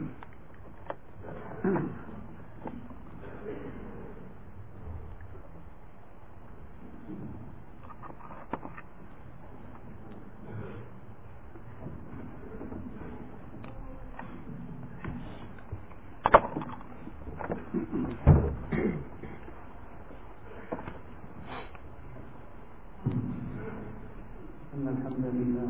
إن الحمد لله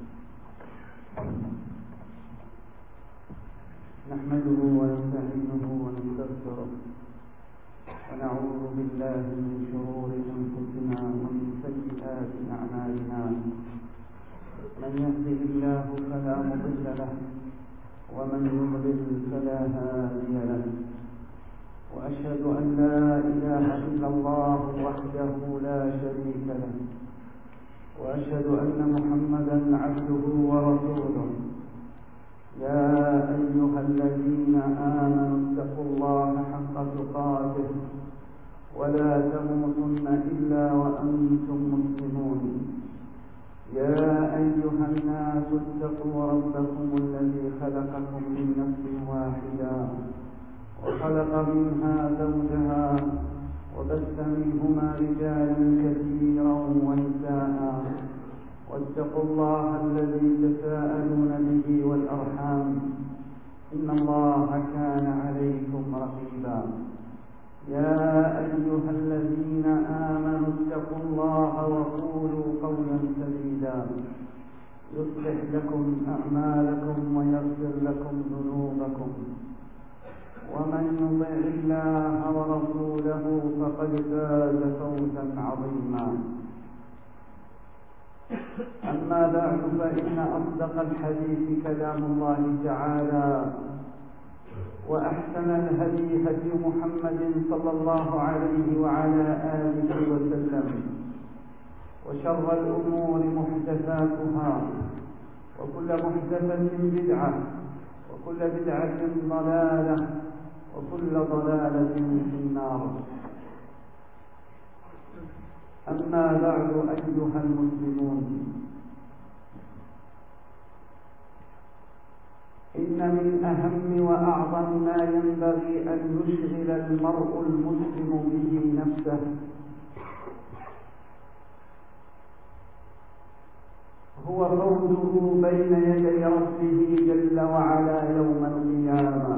نحمده ونستعينه ونستغفره ونعوذ بالله من شرور أنفسنا ومن سيئات أعمالنا. من يهده الله فلا مضل له ومن يضلل فلا هادي له. وأشهد أن لا إله إلا الله وحده لا شريك له، وأشهد أن محمدا عبده ورسوله. يا أيها الذين آمنوا اتقوا الله حق تقاته ولا تموتن إلا وأنتم مسلمون. يا أيها الناس اتقوا ربكم الذي خلقكم من نفس واحدة وخلق منها زوجها وبث منهما رجالا كثيرا ونساء. واتقوا الله الذي تساءلون به والأرحام، إن الله كان عليكم رقيبا. يا أيها الذين آمنوا اتقوا الله وقولوا قولا سديدا يصلح لكم أعمالكم ويغفر لكم ذنوبكم، ومن يطع الله ورسوله فقد فاز فوزا عظيما. أما بعد، فإن أصدق الحديث كلام الله تعالى، وأحسن الهدي هدي محمد صلى الله عليه وعلى آله وسلم، وشر الأمور محدثاتها، وكل محدثة بدعة، وكل بدعة ضلالة، وكل ضلالة في النار. أما بعد أيها المسلمون، إن من أهم وأعظم ما ينبغي أن يشغل المرء المسلم به نفسه هو فوزه بين يدي ربه جل وعلا يوم القيامة،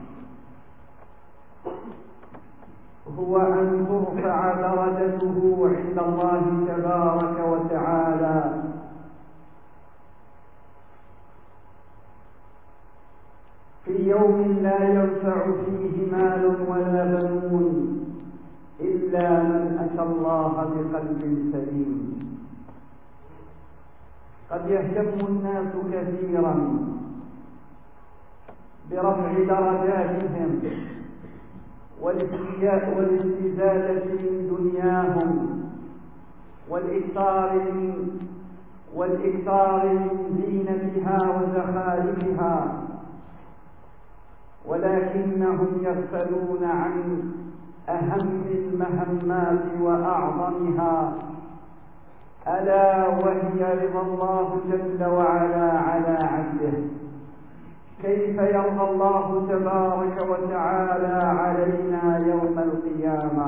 هو أن ترفع درجته عند الله تبارك وتعالى في يوم لا ينفع فيه مال ولا بنون إلا من أتى الله بقلب سليم. قد يهتم الناس كثيرا برفع درجاتهم والاستزادة من دنياهم والإكثار من زينتها وزخارفها، ولكنهم يغفلون عن أهم المهمات وأعظمها، ألا وهي رضا الله جل وعلا على عبده. كيف يرضى الله تبارك وتعالى علينا يوم القيامة؟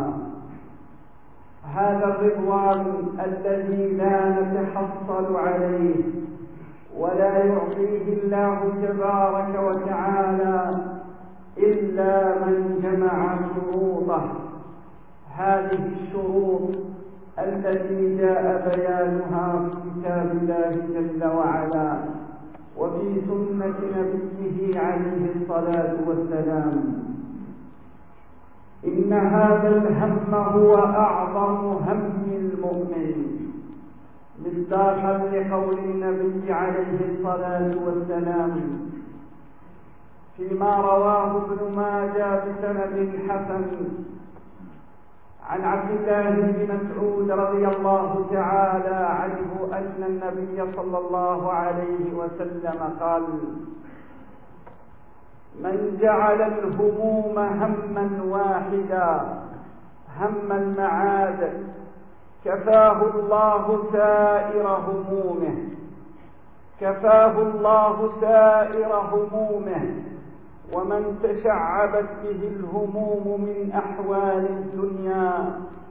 هذا الرضوان الذي لا نتحصل عليه ولا يعطيه الله تبارك وتعالى إلا من جمع شروطه. هذه الشروط التي جاء بيانها في كتاب الله جل وعلا وفي سنة نبيه عليه الصلاة والسلام. إن هذا الهم هو أعظم هم المؤمن، مصداقا لقول النبي عليه الصلاة والسلام فيما رواه ابن ماجه بسند حسن عن عبد الله بن مسعود رضي الله تعالى عنه أن النبي صلى الله عليه وسلم قال: من جعل الهموم هما واحدا، هم المعاد، كفاه الله سائر همومه، كفاه الله سائر همومه، ومن تشعبت به الهموم من أحوال الدنيا،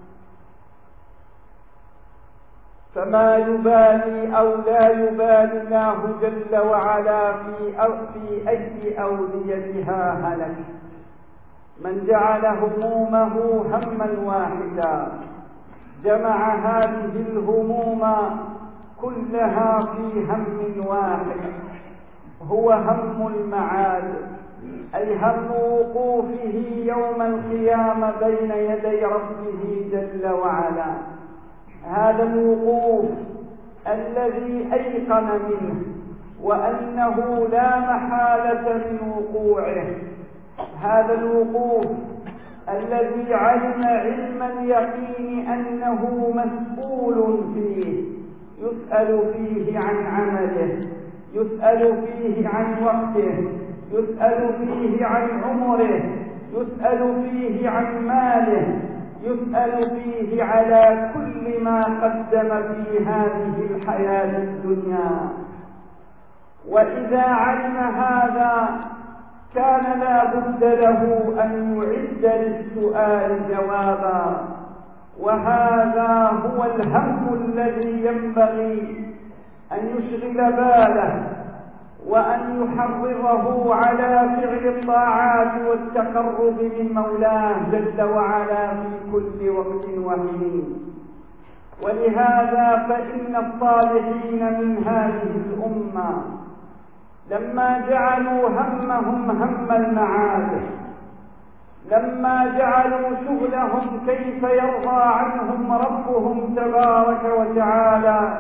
فما يبالي أو لا يبالي الله جل وعلا في أي أوليتها هلك. من جعل همومه هما واحدا جمع هذه الهموم كلها في هم واحد، هو هم المعاد، أي هم وقوفه يوم القيامة بين يدي ربه جل وعلا. هذا الوقوف الذي أيقن منه وأنه لا محالة من وقوعه، هذا الوقوف الذي علم علم اليقين أنه مسؤول فيه، يسأل فيه عن عمله، يسأل فيه عن وقته، يسأل فيه عن عمره، يسأل فيه عن ماله، يسأل فيه على كل ما قدم في هذه الحياة الدنيا. وإذا علم هذا كان لا بد له أن يعد للسؤال جوابا، وهذا هو الهم الذي ينبغي أن يشغل باله وأن يحرضه على فعل الطاعات والتقرب من مولاه جل وعلا في كل وقت وحين. ولهذا فإن الصالحين من هذه الأمة لما جعلوا همهم هم المعاد، لما جعلوا شغلهم كيف يرضى عنهم ربهم تبارك وتعالى،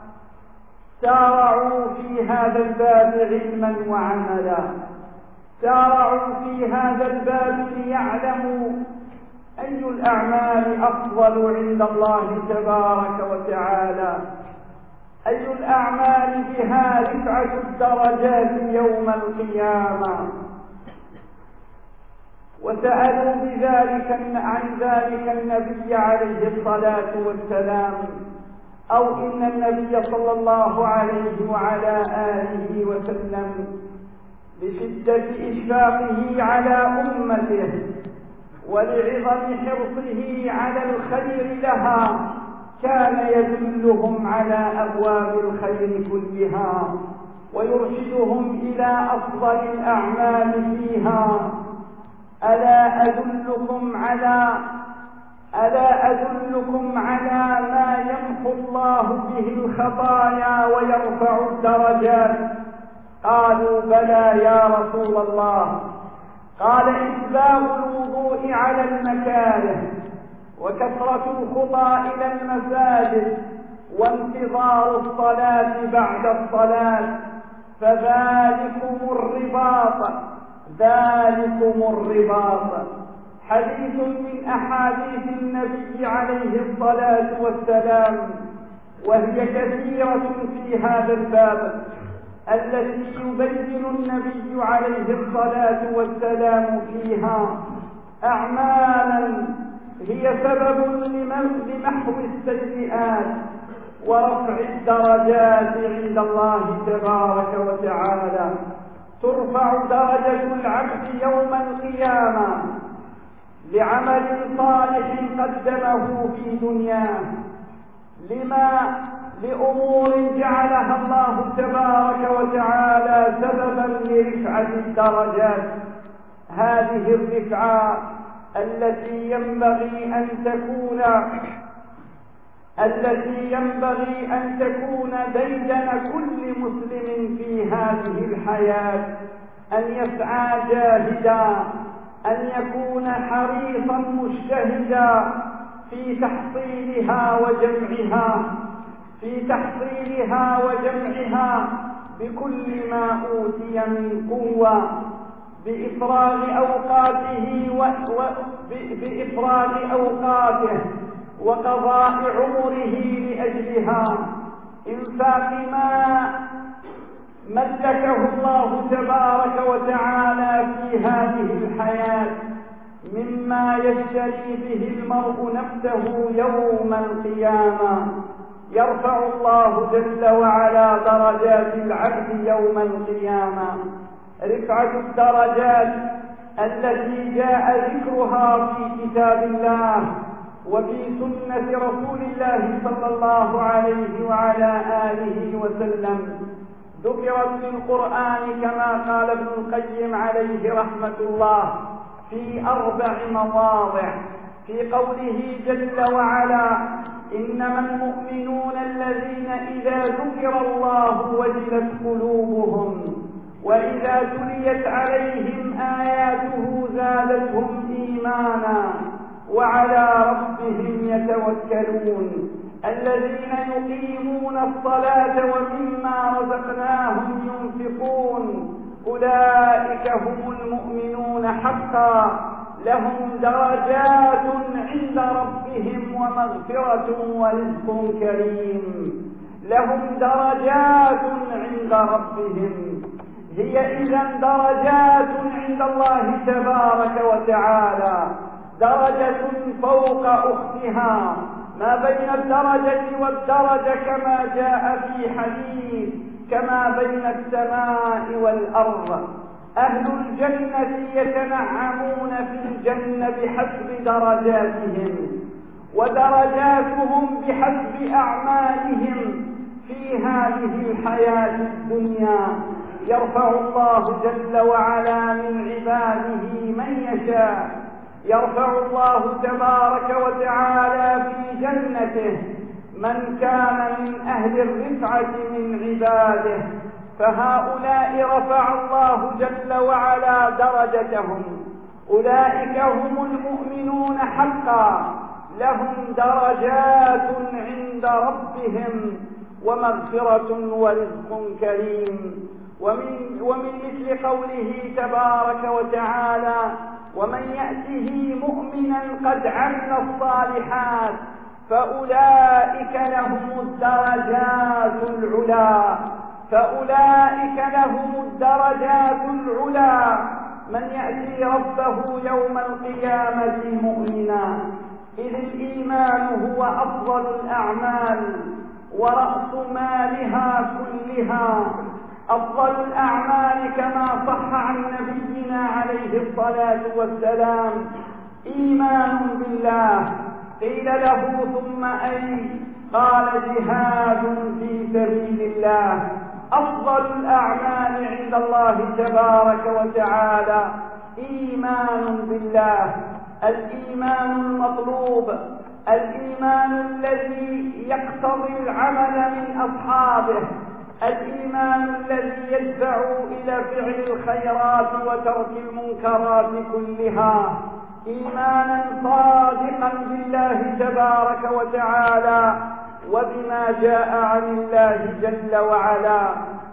سارعوا في هذا الباب علما وعملا، سارعوا في هذا الباب ليعلموا أي الأعمال أفضل عند الله تبارك وتعالى، أي الأعمال بها رفعة الدرجات يوم القيامة. وسألوا عن ذلك النبي عليه الصلاة والسلام، أو إن النبي صلى الله عليه وعلى آله وسلم لشدة إشفاقه على أمته ولعظم حرصه على الخير لها كان يدلهم على أبواب الخير كلها ويرشدهم إلى أفضل الأعمال فيها. ألا أدلكم على ما يمحو الله به الخطايا ويرفع الدرجات؟ قالوا بلى يا رسول الله. قال إسباغ الوضوء على المكاره، وكثرة الخطى إلى المساجد، وانتظار الصلاة بعد الصلاة، فذلكم الرباط. حديث من أحاديث النبي عليه الصلاة والسلام، وهي كثيرة في هذا الباب، التي يبين النبي عليه الصلاة والسلام فيها أعمالا هي سبب لمحو السيئات ورفع الدرجات عند الله تبارك وتعالى. ترفع درجة العبد يوم القيامة لعمل صالح قدمه في دنياه، لأمور جعلها الله تبارك وتعالى سببا لرفعة الدرجات. هذه الرفعة التي ينبغي أن تكون ديدن كل مسلم في هذه الحياة، أن يسعى جاهدا، أن يكون حريصا مجتهدا في تحصيلها وجمعها بكل ما أوتي من قوة، بإفراغ أوقاته وقضاء عمره لأجلها، إنفاق ما ملكه الله تبارك وتعالى في هذه الحياة مما يشتري به المرء نفسه يوم القيامة. يرفع الله جل وعلا درجات العبد يوم القيامة، رفعة الدرجات التي جاء ذكرها في كتاب الله وفي سنة رسول الله صلى الله عليه وعلى آله وسلم، ذكرت في القرآن كما قال ابن القيم عليه رحمة الله في 4 مواضع، في قوله جل وعلا: إنما المؤمنون الذين إذا ذكر الله وجلت قلوبهم وإذا تليت عليهم آياته زادتهم إيمانا وعلى ربهم يتوكلون الذين يقيمون الصلاة ومما رزقناهم ينفقون أولئك هم المؤمنون حقا لهم درجات عند ربهم ومغفرة ورزق كريم. لهم درجات عند ربهم، هي إذن درجات عند الله تبارك وتعالى، درجة فوق أختها، ما بين الدرجة والدرجة كما جاء في حديث كما بين السماء والأرض. أهل الجنة يتنعمون في الجنة بحسب درجاتهم، ودرجاتهم بحسب أعمالهم في هذه الحياة الدنيا. يرفع الله جل وعلا من عباده من يشاء، يرفع الله تبارك وتعالى في جنته من كان من أهل الرفعة من عباده، فهؤلاء رفع الله جل وعلا درجتهم. أولئك هم المؤمنون حقا، لهم درجات عند ربهم ومغفرة ورزق كريم. ومن مثل قوله تبارك وتعالى: ومن يأته مؤمنا قد عمل الصالحات فأولئك لهم الدرجات العلى، فأولئك لهم الدرجات العلى. من يأتي ربه يوم القيامة مؤمنا، إذ الإيمان هو أفضل الأعمال ورأس مالها كلها. أفضل الأعمال كما صح عن نبينا عليه الصلاة والسلام إيمان بالله. قيل له: ثم أي؟ قال: جهاد في سبيل الله. أفضل الأعمال عند الله تبارك وتعالى إيمان بالله، الإيمان المطلوب، الإيمان الذي يقتضي العمل من أصحابه، الإيمان الذي يدفع إلى فعل الخيرات وترك المنكرات كلها، إيمانا صادقا بالله تبارك وتعالى وبما جاء عن الله جل وعلا.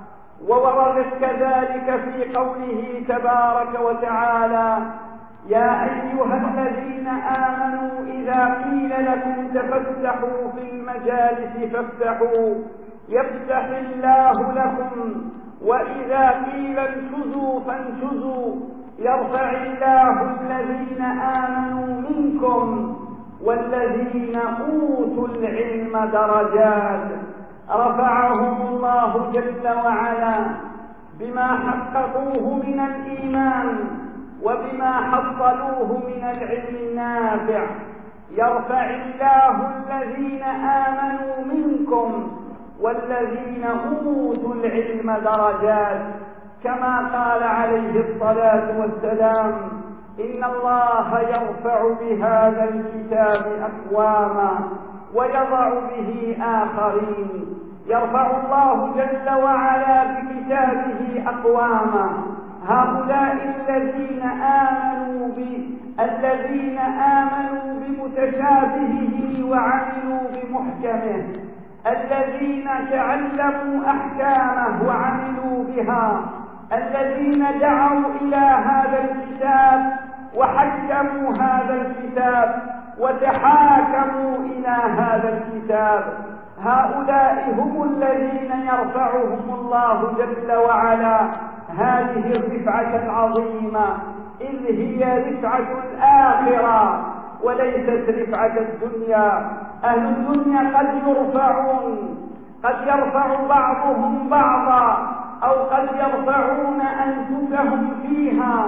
ووردت كذلك في قوله تبارك وتعالى: يا أيها الذين آمنوا إذا قيل لكم تفسحوا في المجالس فافسحوا يفسح الله لكم، وإذا قيل انشزوا فانشزوا يرفع الله الذين آمنوا منكم والذين أوتوا العلم درجات. رفعهم الله جل وعلا بما حققوه من الإيمان وبما حصلوه من العلم النافع. يرفع الله الذين آمنوا منكم والذين أوتوا العلم درجات، كما قال عليه الصلاة والسلام: إن الله يرفع بهذا الكتاب أقواما ويضع به آخرين. يرفع الله جل وعلا بكتابه أقواما، هؤلاء الذين آمنوا بمتشابهه وعملوا بمحكمه، الذين تعلموا أحكامه وعملوا بها، الذين دعوا إلى هذا الكتاب وحكموا هذا الكتاب وتحاكموا إلى هذا الكتاب. هؤلاء هم الذين يرفعهم الله جل وعلا هذه الرفعة العظيمة، إذ هي رفعة الآخرة وليست رفعة الدنيا. أهل الدنيا قد يرفعون، قد يرفع بعضهم بعضا أو قد يرفعون أنفسهم فيها،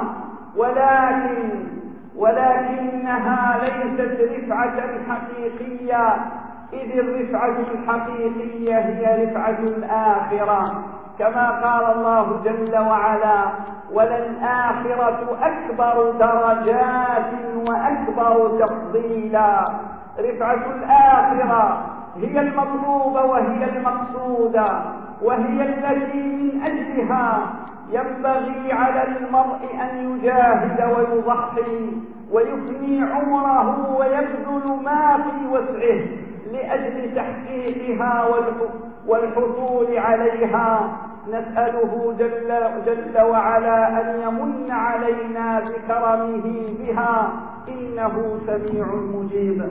ولكنها ليست رفعة حقيقية، إذ الرفعة الحقيقية هي رفعة الآخرة، كما قال الله جل وعلا: وللآخرة أكبر درجات وأكبر تفضيلا. رفعة الآخرة هي المطلوبة وهي المقصودة، وهي التي من أجلها ينبغي على المرء أن يجاهد ويضحي ويفني عمره ويبذل ما في وسعه لأجل تحقيقها والحصول عليها. نسأله جل وعلا أن يمن علينا بكرمه بها، إنه سميع مجيب.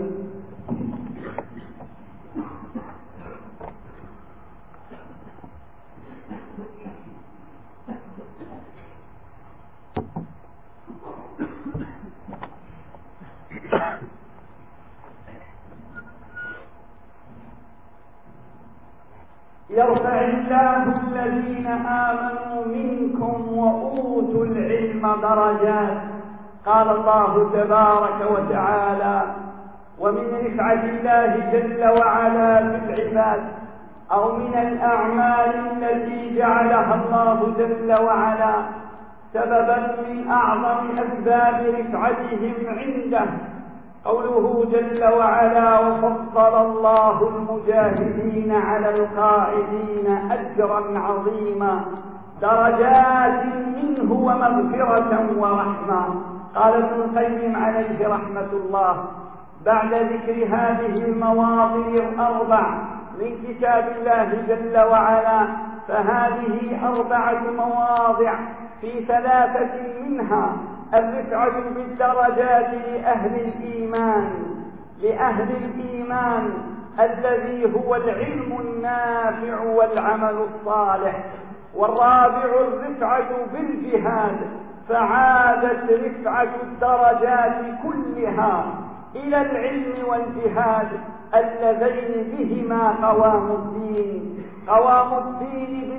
يرفع الله الذين آمنوا منكم وأوتوا العلم درجات. قال الله تبارك وتعالى: ومن رفعة الله جل وعلا في العباد أو من الأعمال التي جعلها الله جل وعلا سببا من أعظم أسباب رفعتهم عنده قوله جل وعلا: وفضل الله المجاهدين على القاعدين أجرا عظيما درجات منه ومغفرة ورحمة. قال ابن القيم عليه رحمة الله بعد ذكر هذه المواطن الأربع من كتاب الله جل وعلا، فهذه 4 مواضع في 3 منها الرفعة بالدرجات لأهل الإيمان الذي هو العلم النافع والعمل الصالح. والرابع الرفعة بالجهاد، فعادت رفعة الدرجات كلها إلى العلم والجهاد اللذين بهما قوام الدين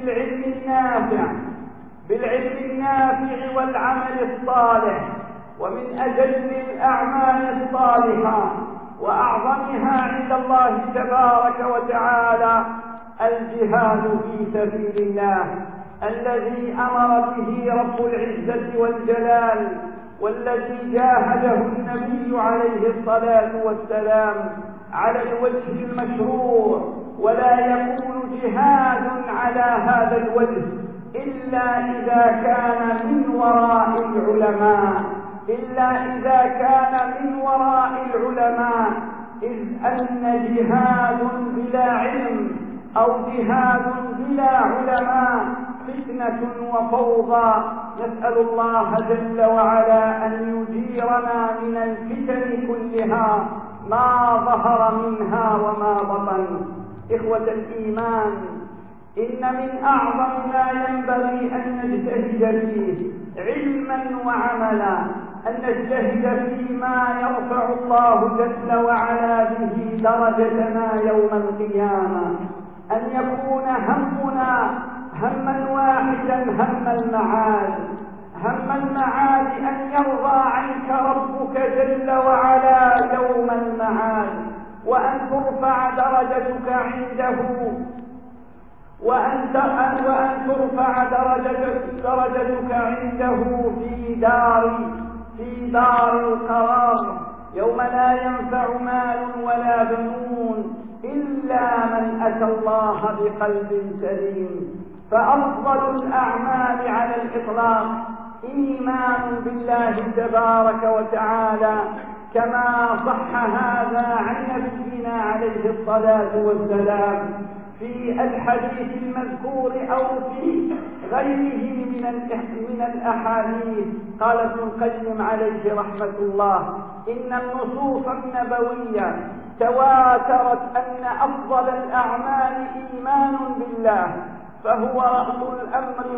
بالعلم النافع والعمل الصالح. ومن أجل الأعمال الصالحة وأعظمها عند الله تبارك وتعالى الجهاد في سبيل الله الذي أمر به رب العزة والجلال، والذي جاهده النبي عليه الصلاة والسلام على الوجه المشروع. ولا يكون جهاد على هذا الوجه إلا إذا كان من وراء العلماء، إذ أن جهاد بلا علم أو جهاد بلا علماء فتنة وفوضى. نسأل الله جل وعلا أن يجيرنا من الفتن كلها ما ظهر منها وما بطن. إخوة الإيمان، إن من أعظم ما ينبغي أن نجتهد فيه علما وعملا أن نجتهد فيما يرفع الله جل وعلا به درجتنا يوم القيامة، أن يكون همنا هما واحدا، هم المعاد أن يرضى عنك ربك جل وعلا يوم المعاد، وأن ترفع درجتك عنده، وأن ترفع درجتك عنده في دار القرار يوم لا ينفع مال ولا بنون إلا من أتى الله بقلب سليم. فأفضل الأعمال على الإطلاق إيمان بالله تبارك وتعالى، كما صح هذا عن نبينا عليه الصلاة والسلام في الحديث المذكور أو في غيره من الأحاديث. قال ابن القيم عليه رحمة الله: إن النصوص النبوية تواترت أن أفضل الأعمال إيمان بالله، فهو رأس الأمر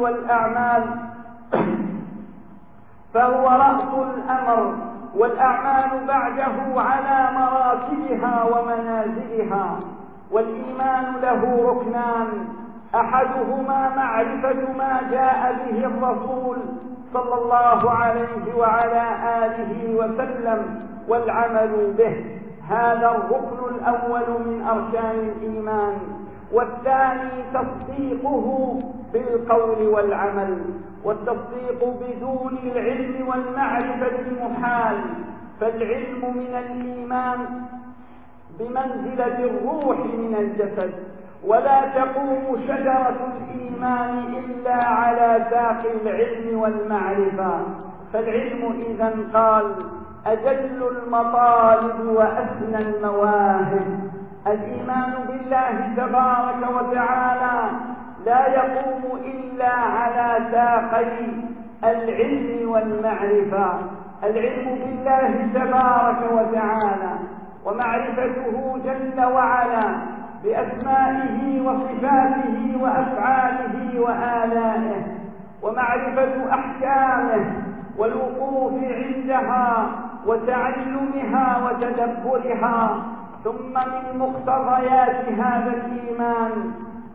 والأعمال بعده على مراتبها ومنازلها. والإيمان له ركنان: أحدهما معرفة ما جاء به الرسول صلى الله عليه وعلى آله وسلم والعمل به، هذا الركن الأول من أركان الإيمان. والثاني تصديقه بالقول والعمل، والتصديق بدون العلم والمعرفة محال، فالعلم من الإيمان بمنزلة الروح من الجسد، ولا تقوم شجرة الإيمان إلا على ساق العلم والمعرفة. فالعلم إذن قال أجل المطالب وأسنى المواهب. الإيمان بالله تبارك وتعالى لا يقوم إلا على ساقي العلم والمعرفة. العلم بالله تبارك وتعالى ومعرفته جل وعلا بأسمائه وصفاته وأفعاله وآلائه، ومعرفة أحكامه والوقوف عندها وتعلمها وتدبرها. ثم من مقتضيات هذا الإيمان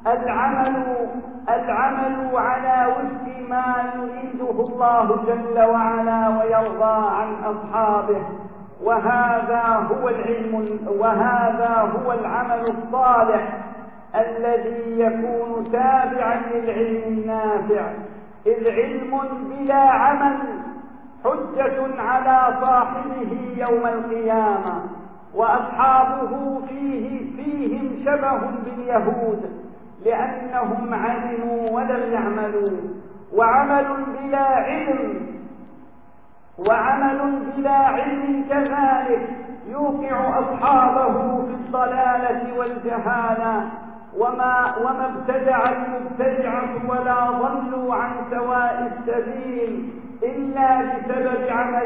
العمل على وفق ما يريده الله جل وعلا ويرضى عن أصحابه، وهذا هو العمل الصالح الذي يكون تابعا للعلم النافع. إذ علم بلا عمل حجة على صاحبه يوم القيامة، وأصحابه فيهم شبه باليهود لأنهم علموا ولم يعملوا. وعمل بلا علم كذلك يوقع أصحابه في الضلالة والجهالة. وما ابتدع المبتدعة ولا ضلوا عن سواء السبيل إلا بسبب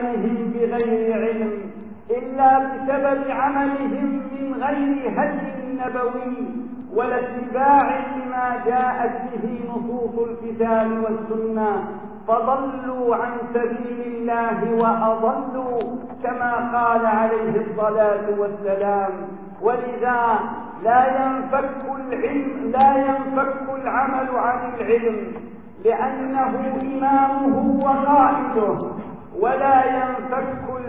عملهم من غير هدي نبوي ولا اتباع لما جاءت به نصوص الكتاب والسنة، فضلوا عن سبيل الله وأضلوا كما قال عليه الصلاة والسلام. ولذا لا ينفك العمل عن العلم لأنه إمامه وقائده، ولا ينفك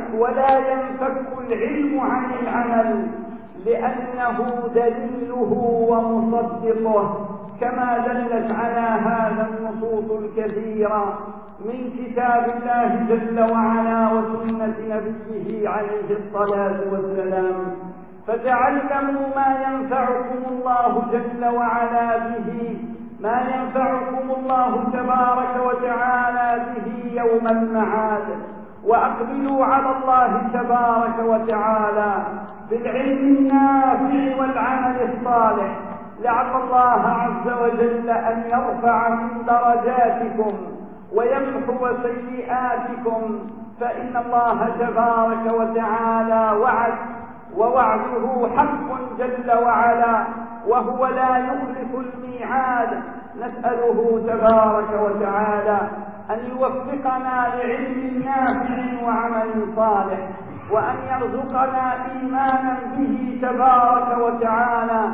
العلم عن العمل لأنه دليله ومصدقه، كما دلت على هذا النصوص الكثيرة من كتاب الله جل وعلا وسنة نبيه عليه الصلاة والسلام. فتعلموا ما ينفعكم الله جل وعلا به، ما ينفعكم الله تبارك وتعالى به يوم المعاد، وأقبلوا على الله تبارك وتعالى بالعلم النافع والعمل الصالح، لعل الله عز وجل أن يرفع من درجاتكم ويمحو سيئاتكم، فإن الله تبارك وتعالى وعد، ووعده حق جل وعلا، وهو لا يخلف الميعاد. نسأله تبارك وتعالى أن يوفقنا لعلم نافع وعمل صالح، وأن يرزقنا إيمانا به تبارك وتعالى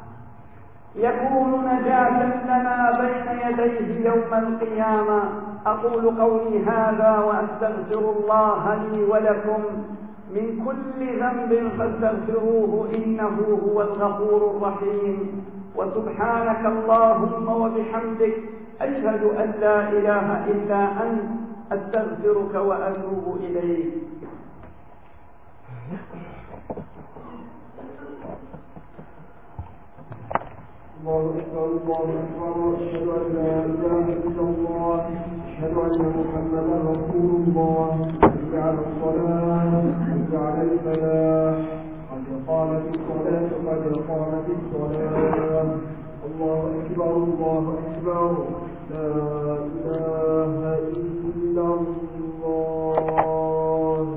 يكون نجاة لنا بين يديه يوم القيامة. أقول قولي هذا وأستغفر الله لي ولكم من كل ذنب فاستغفروه إنه هو الغفور الرحيم. وسبحانك اللهم وبحمدك أشهد أن لا إله إلا أنت أستغفرك وأتوب إليك. الله أكبر الله أكبر، أشهد أن لا إله إلا الله، أشهد أن محمدا رسول الله. حي على الصلاة، حي على الفلاح، قد قامت الصلاة، قد قامت الصلاة. الله أكبر الله أكبر، لا إله إلا الله.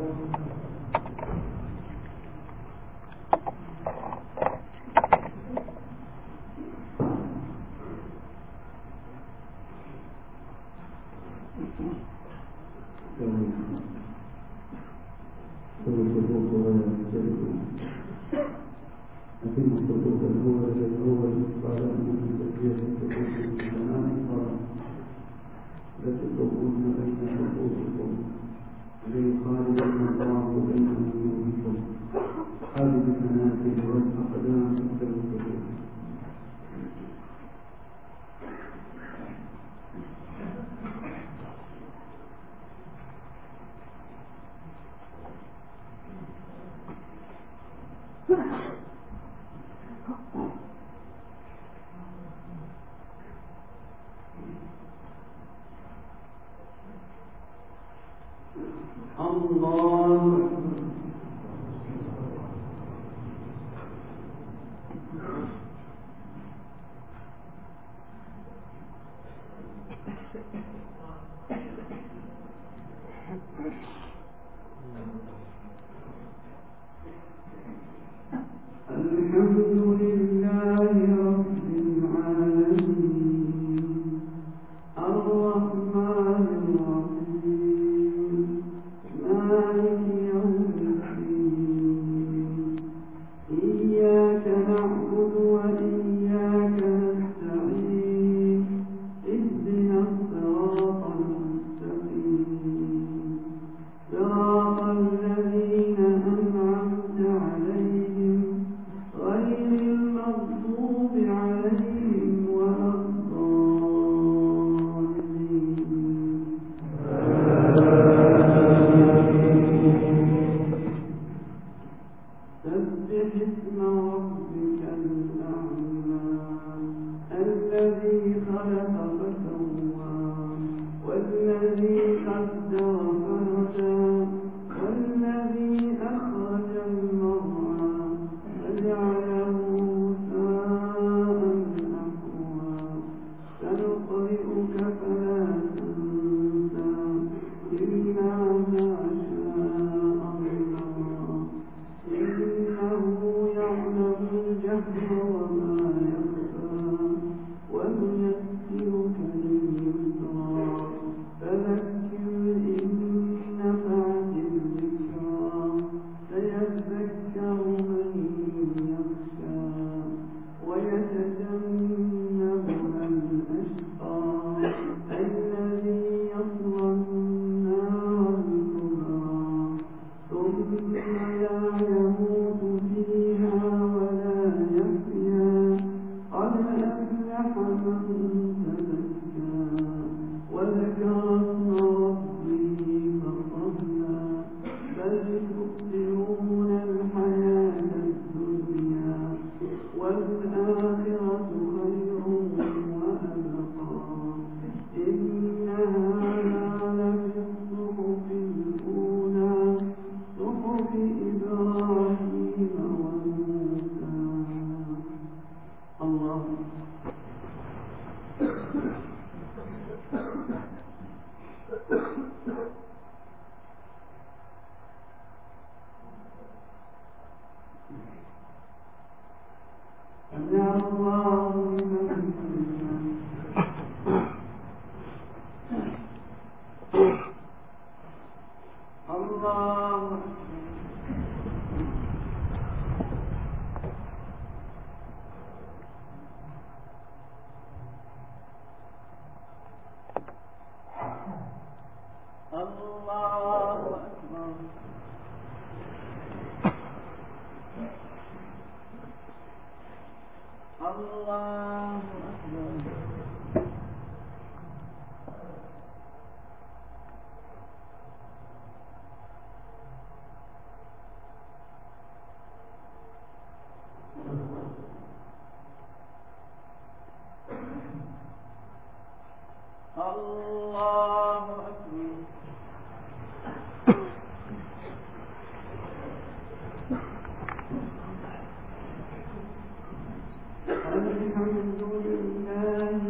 أتم الصفوف الأول للأول بعد أن تزكية الصفوف الإسلام الصلاة لا تفرقون بين صفوفكم ليخالف الله بين وجوهكم هذه المنازل والأقدام التوحيد. الله الحمد لله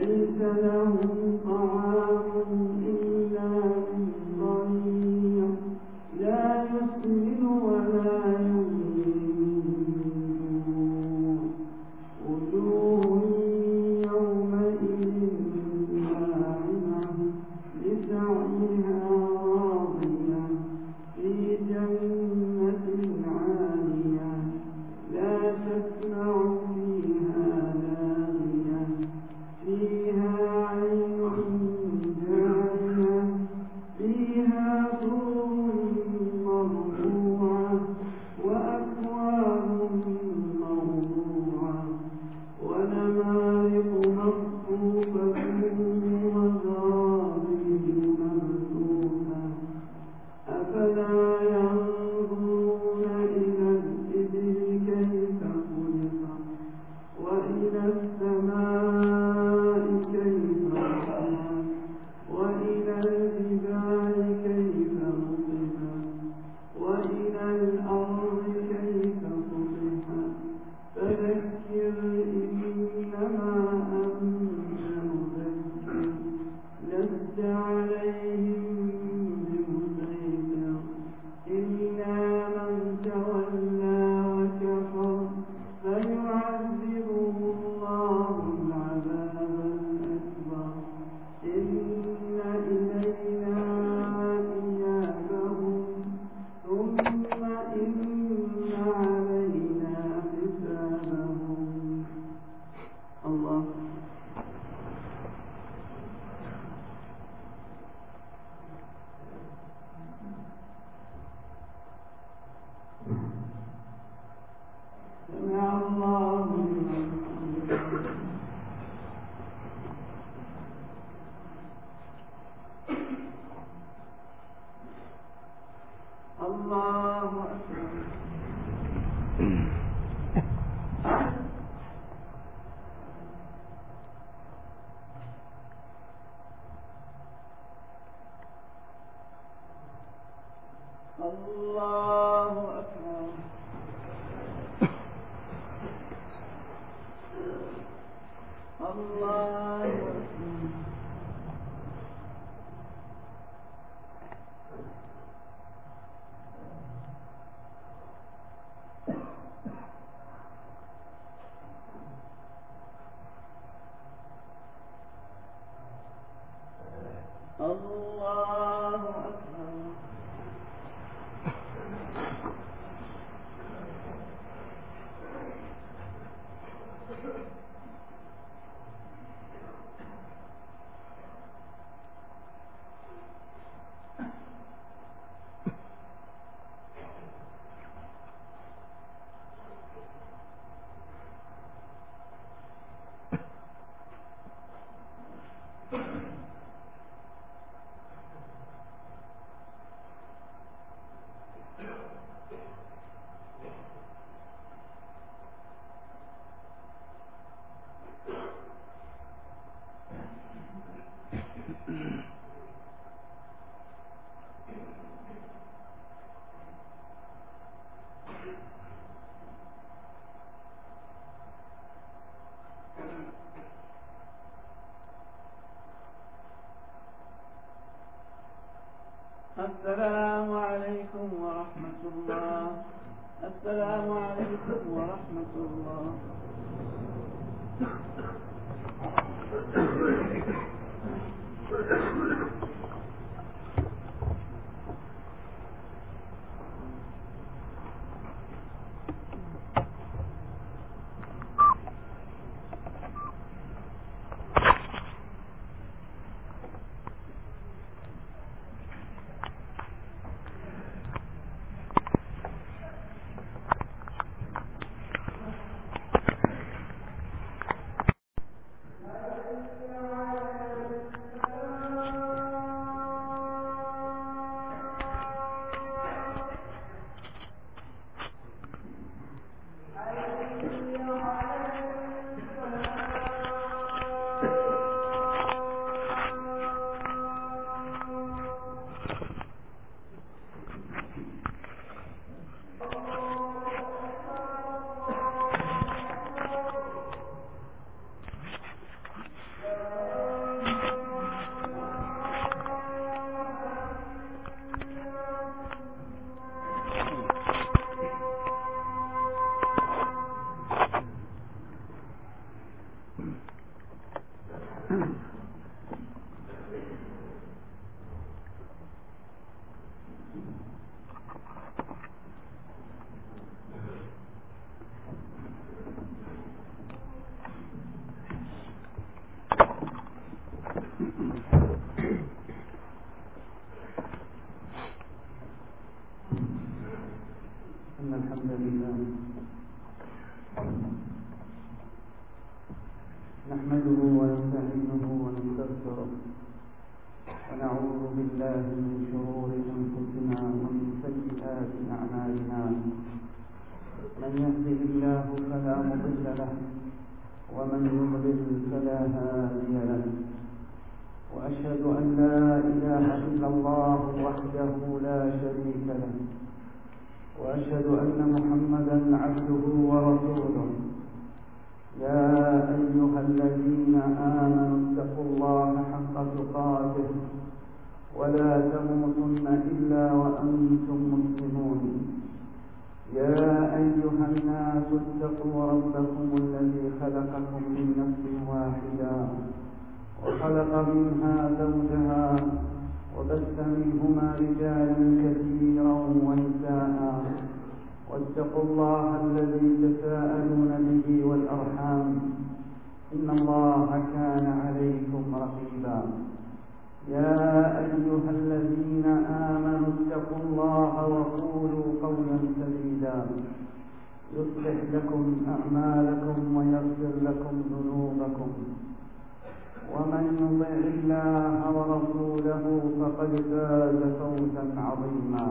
ليس لهم طعام إلا من ضريع لا يسمن ولا يغني وجوه يومئذ ناعمة لسعيها راضية في جنة عالية لا تسمع فيها لاغية فيها عين جارية فيها سرر مرفوعة وأكواب موضوعة ونمارق مصفوفة وزرابي مبثوثة أفلا ينظرون إلى الإبل كيف خلقت وإلى السماء كيف رفعت وإلى الجبال كيف نصبت وإلى الأرض كيف سطحت فذكر إنما أنت مذكر لست عليهم بمسيطر إلا من تولى وكفر فيعذبه الله العذاب الأكبر إن إلينا إيابهم ثم إن علينا حسابهم. الله سمع الله لمن حمده. الله أكبر. الله أكبر. الله أكبر. الله أكبر. السلام عليكم ورحمة الله. السلام عليكم ورحمة الله. بالله من شرور أنفسنا ومن سيئات أعمالنا. من يهده الله فلا مضل له ومن يضلل فلا هادي له. وأشهد أن لا إله إلا الله وحده لا شريك له، وأشهد أن محمدا عبده ورسوله. يا أيها الذين آمنوا اتقوا الله حق تقاته ولا تموتن إلا وأنتم مسلمون. يا أيها الناس اتقوا ربكم الذي خلقكم من نفس واحدة وخلق منها زوجها وبث منهما رجالا كثيرا ونساء، واتقوا الله الذي تساءلون به والأرحام، إن الله كان عليكم رقيبا. يا أيها الذين آمنوا اتقوا الله وقولوا قولا سديدا يصلح لكم أعمالكم ويغفر لكم ذنوبكم، ومن يطع الله ورسوله فقد فاز فوزا عظيما.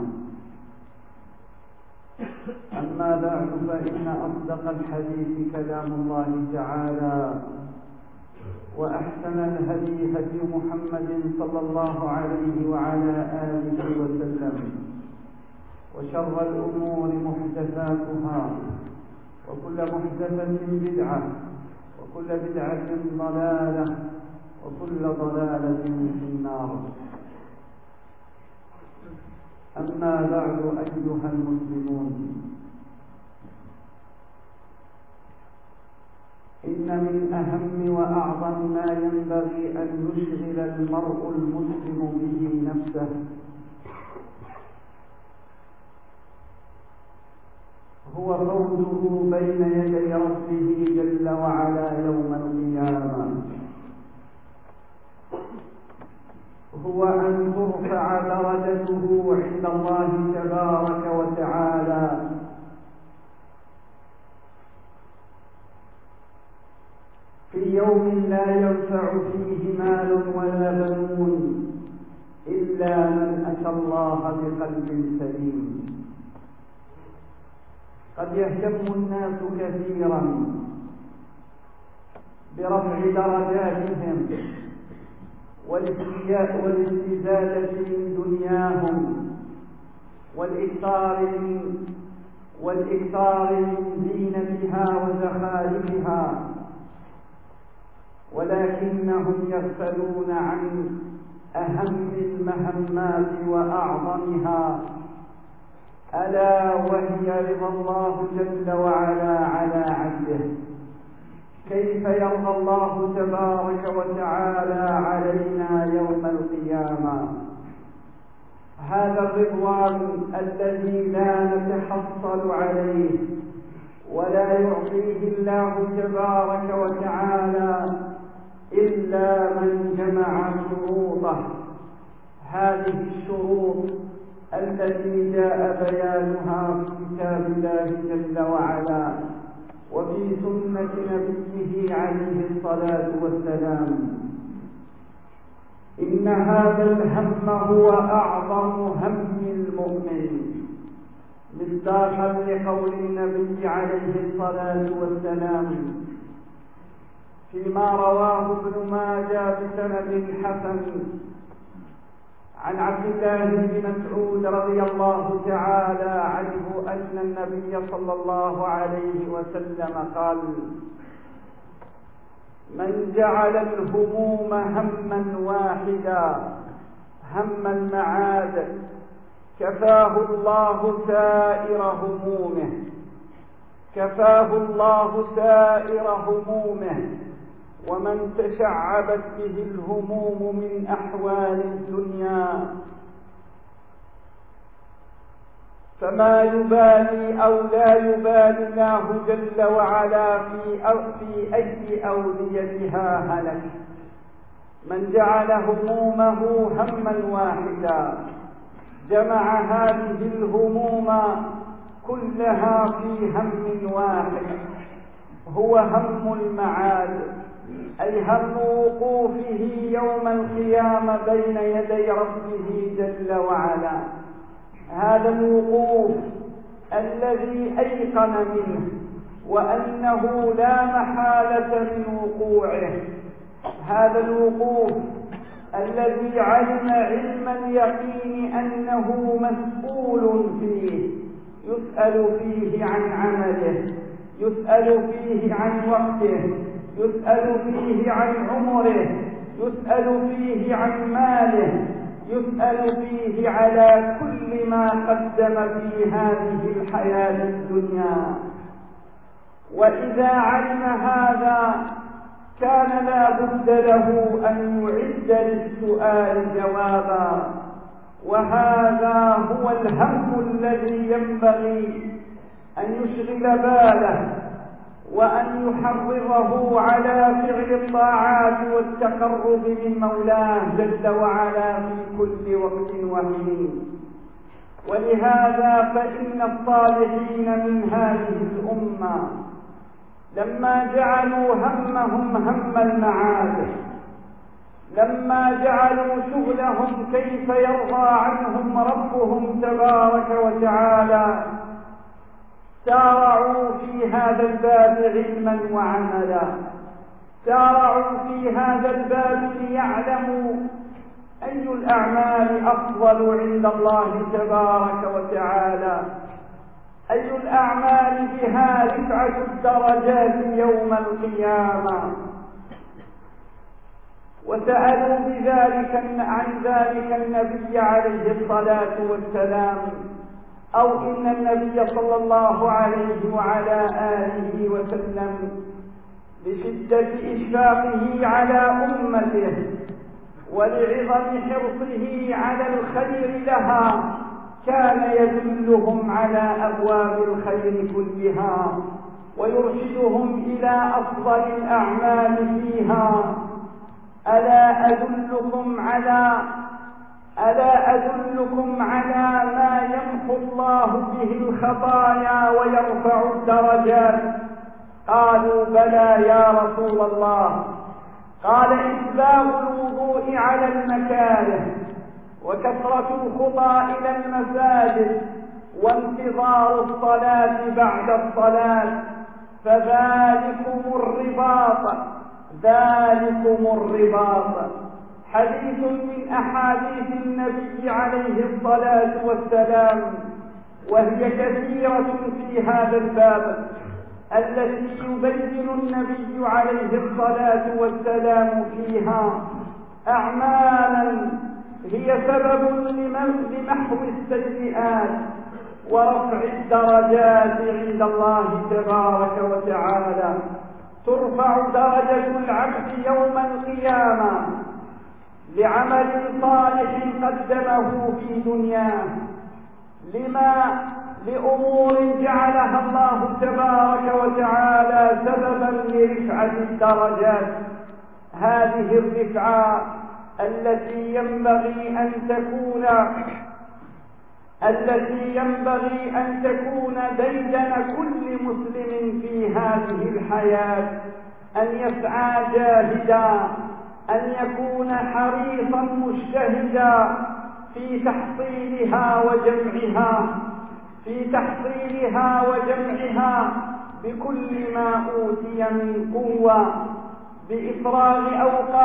أما بعد، فإن أصدق الحديث كلام الله تعالى، وأحسن الهدي هدي محمد صلى الله عليه وعلى آله وسلم، وشر الأمور محدثاتها، وكل محدثة بدعة، وكل بدعة ضلالة، وكل ضلالة في النار. أما بعد أيها المسلمون، إن من أهم وأعظم ما ينبغي أن يشغل المرء المسلم به نفسه هو فوزه بين يدي ربه جل وعلا يوم القيامة، هو أن ترفع درجته عند الله تبارك وتعالى في يوم لا ينفع فيه مال ولا بنون إلا من أتى الله بقلب سليم. قد يهتم الناس كثيرا برفع درجاتهم والاستزادة من دنياهم والإكثار من زينتها وزخارفها، ولكنهم يغفلون عن أهم المهمات وأعظمها، ألا وهي رضا الله جل وعلا على عبده. كيف يرضى الله تبارك وتعالى علينا يوم القيامة؟ هذا الرضوان الذي لا نتحصل عليه ولا يعطيه الله تبارك وتعالى إلا من جمع شروطه. هذه الشروط التي جاء بيانها في كتاب الله جل وعلا وفي سنة نبيه عليه الصلاة والسلام. إن هذا الهم هو أعظم هم المؤمن، مصداقا لقول النبي عليه الصلاة والسلام فيما رواه ابن ماجه بسند حسن عن عبد الله بن مسعود رضي الله تعالى عنه أن النبي صلى الله عليه وسلم قال: من جعل الهموم هما واحدا، هم المعاد، كفاه الله سائر همومه. ومن تشعبت به الهموم من أحوال الدنيا فما يبالي أو لا يبالي الله جل وعلا في أي أوديتها هلك. من جعل همومه هما واحدا جمع هذه الهموم كلها في هم واحد، هو هم المعاد، أي هم وقوفه يوم القيامة بين يدي ربه جل وعلا. هذا الوقوف الذي أيقن منه وأنه لا محالة من وقوعه، هذا الوقوف الذي علم علم اليقين أنه مسؤول فيه، يسأل فيه عن عمله، يسأل فيه عن وقته، يسأل فيه عن عمره، يسأل فيه عن ماله، يسأل فيه على كل ما قدم في هذه الحياة الدنيا. وإذا علم هذا كان لا بد له أن يعد للسؤال جوابا، وهذا هو الهم الذي ينبغي أن يشغل باله وأن يحرضه على فعل الطاعات والتقرب من مولاه جل وعلا في كل وقت وحين. ولهذا فإن الصالحين من هذه الأمة لما جعلوا همهم هم المعاد، لما جعلوا شغلهم كيف يرضى عنهم ربهم تبارك وتعالى، سارعوا في هذا الباب علما وعملا، سارعوا في هذا الباب ليعلموا أي الأعمال أفضل عند الله تبارك وتعالى، أي الأعمال بها رفعة الدرجات يوم القيامة. وسألوا بذلك عن ذلك النبي عليه الصلاة والسلام، أو إن النبي صلى الله عليه وعلى آله وسلم لشدة إشفاقه على أمته ولعظم حرصه على الخير لها كان يدلهم على أبواب الخير كلها ويرشدهم إلى أفضل الأعمال فيها. ألا أدلكم على ما يمحو الله به الخطايا ويرفع الدرجات؟ قالوا بلى يا رسول الله. قال إسباغ الوضوء على المكاره، وكثرة الخطى إلى المساجد، وانتظار الصلاة بعد الصلاة، فذلكم الرباط. حديث من أحاديث النبي عليه الصلاة والسلام، وهي كثيرة في هذا الباب، التي يبين النبي عليه الصلاة والسلام فيها أعمالا هي سبب لمحو السيئات ورفع الدرجات عند الله تبارك وتعالى. ترفع درجة العبد يوم القيامة لعمل صالح قدمه في دنياه، لأمور جعلها الله تبارك وتعالى سببا لرفعة الدرجات. هذه الرفعة التي ينبغي أن تكون ديدن كل مسلم في هذه الحياة، أن يسعى جاهدا، أن يكون حريصا مجتهدا في تحصيلها وجمعها بكل ما أوتي من قوة، بإفراغ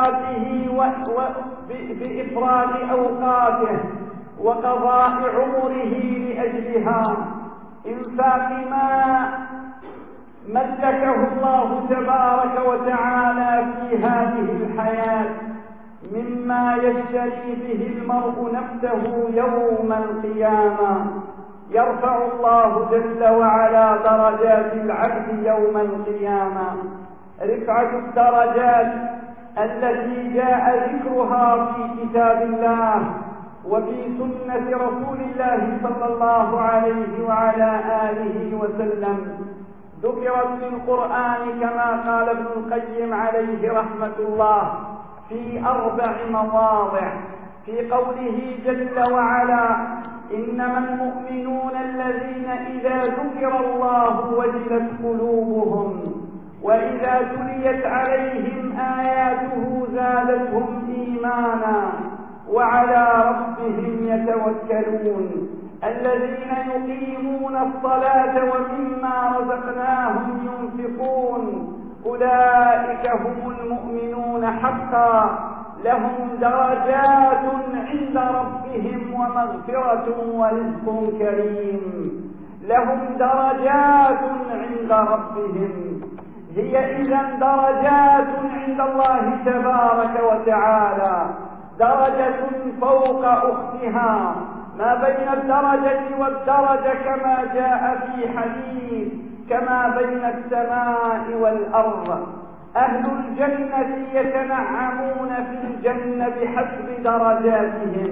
أوقاته وقضاء عمره لأجلها، إنفاق ما ملكه الله تبارك وتعالى في هذه الحياة مما يشتري به المرء نفسه يوم القيامة. يرفع الله جل وعلا درجات العبد يوم القيامة، رفعة الدرجات التي جاء ذكرها في كتاب الله وفي سنة رسول الله صلى الله عليه وعلى آله وسلم، ذكرت في القرآن كما قال ابن القيم عليه رحمة الله في 4 مواضع، في قوله جل وعلا: إنما المؤمنون الذين إذا ذكر الله وجلت قلوبهم وإذا تليت عليهم آياته زادتهم إيمانا وعلى ربهم يتوكلون الذين يقيمون الصلاة ومما رزقناهم ينفقون أولئك هم المؤمنون حقا لهم درجات عند ربهم ومغفرة ورزق كريم لهم درجات عند ربهم. هي إذن درجات عند الله تبارك وتعالى، درجة فوق أختها، ما بين الدرجة والدرجة كما جاء في حديث كما بين السماء والأرض. أهل الجنة يتنعمون في الجنة بحسب درجاتهم،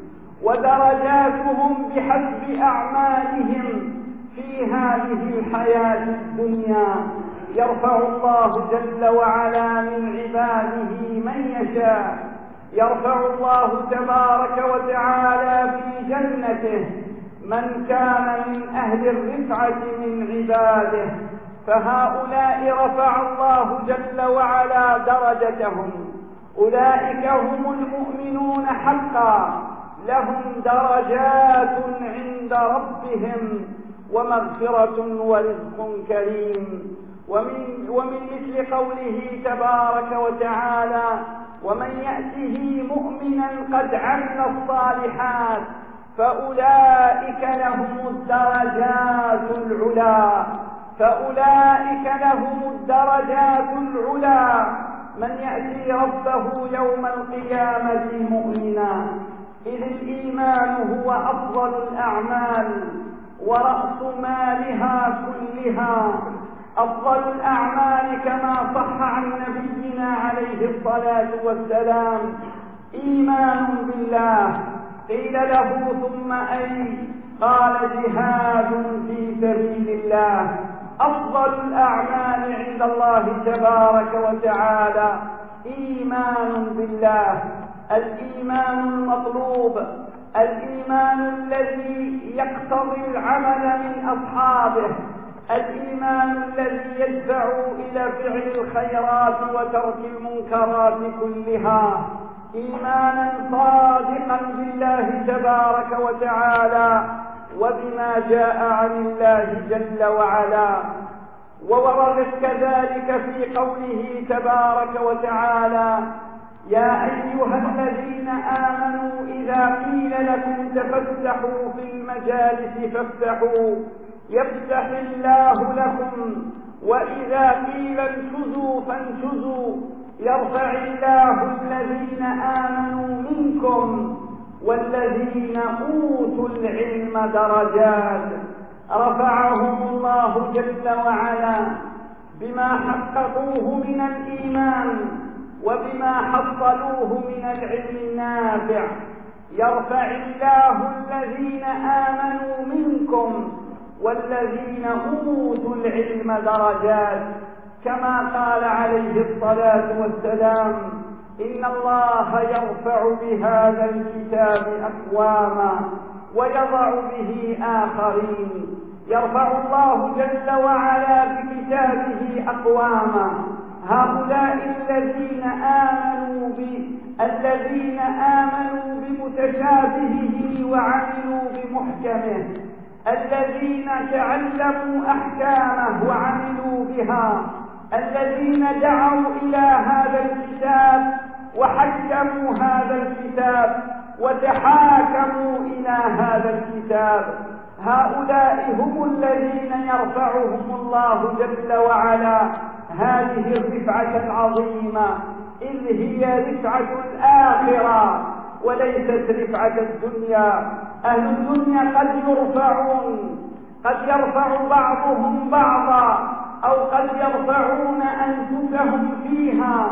ودرجاتهم بحسب أعمالهم في هذه الحياة الدنيا. يرفع الله جل وعلا من عباده من يشاء، يرفع الله تبارك وتعالى في جنته من كان من أهل الرفعة من عباده، فهؤلاء رفع الله جل وعلا درجتهم. أولئك هم المؤمنون حقا لهم درجات عند ربهم ومغفرة ورزق كريم. ومن مثل قوله تبارك وتعالى ومن يأته مؤمنا قد عمل الصالحات فأولئك لهم الدرجات العلى، فأولئك لهم الدرجات العلى. من يأتي ربه يوم القيامة مؤمنا، إذ الإيمان هو أفضل الأعمال ورأس مالها كلها. أفضل الأعمال كما صح عن نبينا عليه الصلاة والسلام إيمان بالله. قيل له ثم أي؟ قال جهاد في سبيل الله. أفضل الأعمال عند الله تبارك وتعالى إيمان بالله، الإيمان المطلوب، الإيمان الذي يقتضي العمل من أصحابه، الإيمان الذي يدفع إلى فعل الخيرات وترك المنكرات كلها، إيمانا صادقا بالله تبارك وتعالى وبما جاء عن الله جل وعلا. ووردت كذلك في قوله تبارك وتعالى يا أيها الذين آمنوا إذا قيل لكم تفسحوا في المجالس فافسحوا يفسح الله لكم وإذا قيل انشزوا فانشزوا يرفع الله الذين آمنوا منكم والذين أوتوا العلم درجات. رفعهم الله جل وعلا بما حققوه من الإيمان وبما حصلوه من العلم النافع. يرفع الله الذين آمنوا منكم والذين أوتوا العلم درجات، كما قال عليه الصلاة والسلام إن الله يرفع بهذا الكتاب أقواما ويضع به آخرين. يرفع الله جل وعلا بكتابه أقواما، هؤلاء الذين آمنوا بمتشابهه وعملوا بمحكمه، الذين تعلموا أحكامه وعملوا بها، الذين دعوا إلى هذا الكتاب وحكموا هذا الكتاب وتحاكموا إلى هذا الكتاب. هؤلاء هم الذين يرفعهم الله جل وعلا هذه الرفعة العظيمة، إذ هي رفعة الآخرة وليست رفعة الدنيا. أهل الدنيا قد يرفعون، قد يرفع بعضهم بعضا أو قد يرفعون أنفسهم فيها،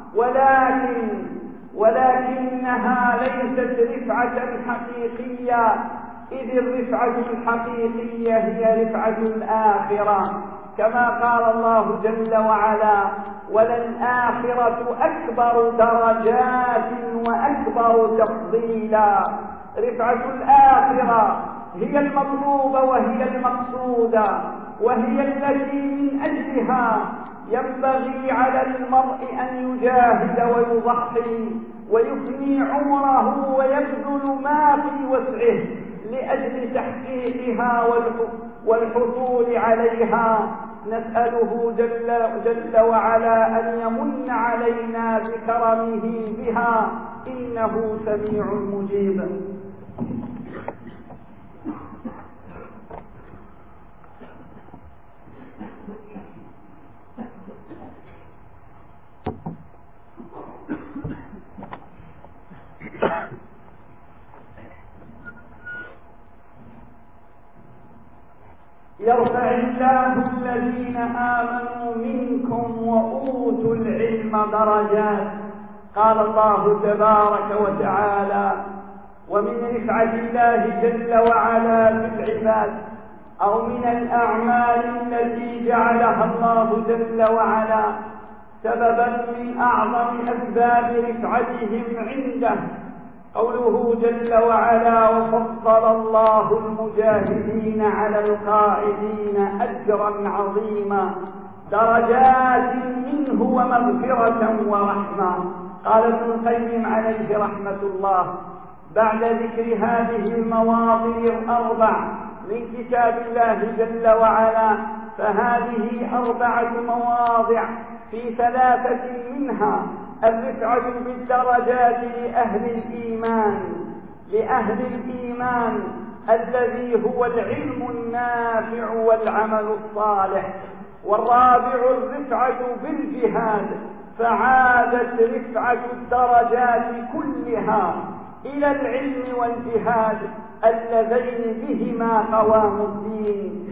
ولكنها ليست رفعة حقيقية، إذ الرفعة الحقيقية هي رفعة الآخرة، كما قال الله جل وعلا وللآخرة أكبر درجات وأكبر تفضيلا. رفعة الآخرة هي المطلوبة وهي المقصودة، وهي التي من أجلها ينبغي على المرء أن يجاهد ويضحي ويفني عمره ويبذل ما في وسعه لأجل تحقيقها والحصول عليها. نسأله جل وعلا أن يمن علينا بكرمه بها، إنه سميع مجيب. يرفع الله الذين آمنوا منكم وأوتوا العلم درجات. قال الله تبارك وتعالى: ومن رفعة الله جل وعلا في العباد أو من الأعمال التي جعلها الله جل وعلا سببا من أعظم أسباب رفعتهم عنده قوله جل وعلا: وفضل الله المجاهدين على القاعدين أجرا عظيما درجات منه ومغفرة ورحمة. قال ابن القيم عليه رحمة الله بعد ذكر هذه المواضع الأربع من كتاب الله جل وعلا، فهذه 4 مواضع في 3 منها الرفعة بالدرجات لأهل الإيمان الذي هو العلم النافع والعمل الصالح. والرابع الرفعة بالجهاد، فعادت رفعة الدرجات كلها إلى العلم والجهاد اللذين بهما قوام الدين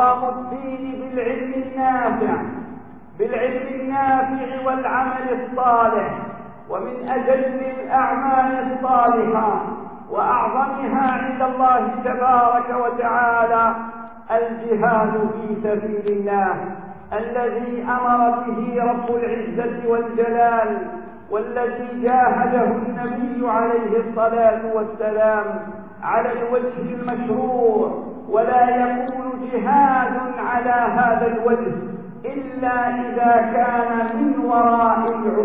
بالعلم النافع والعمل الصالح. ومن أجل الأعمال الصالحة وأعظمها عند الله تبارك وتعالى الجهاد في سبيل الله الذي أمر به رب العزة والجلال، والذي جاهده النبي عليه الصلاة والسلام على الوجه المشروع. ولا يكون جهاد على هذا الوجه إلا إذا كان من وراء